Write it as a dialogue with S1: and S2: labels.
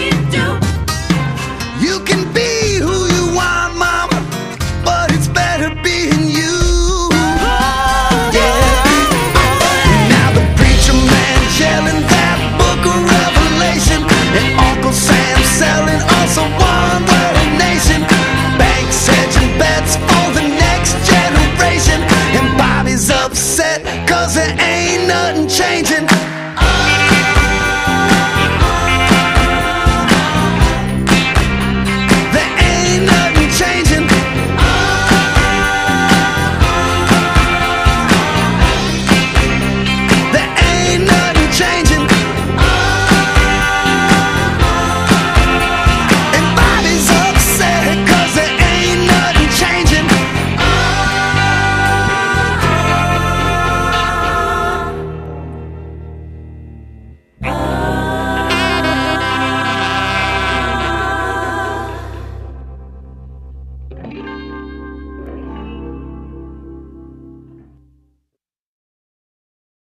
S1: You can be who you want, mama, but it's better being you. Yeah. Now the preacher man's yelling that book of Revelation, and Uncle Sam selling us a one-world nation. Banks hedging bets for the next generation, and Bobby's upset 'cause there ain't nothing changing.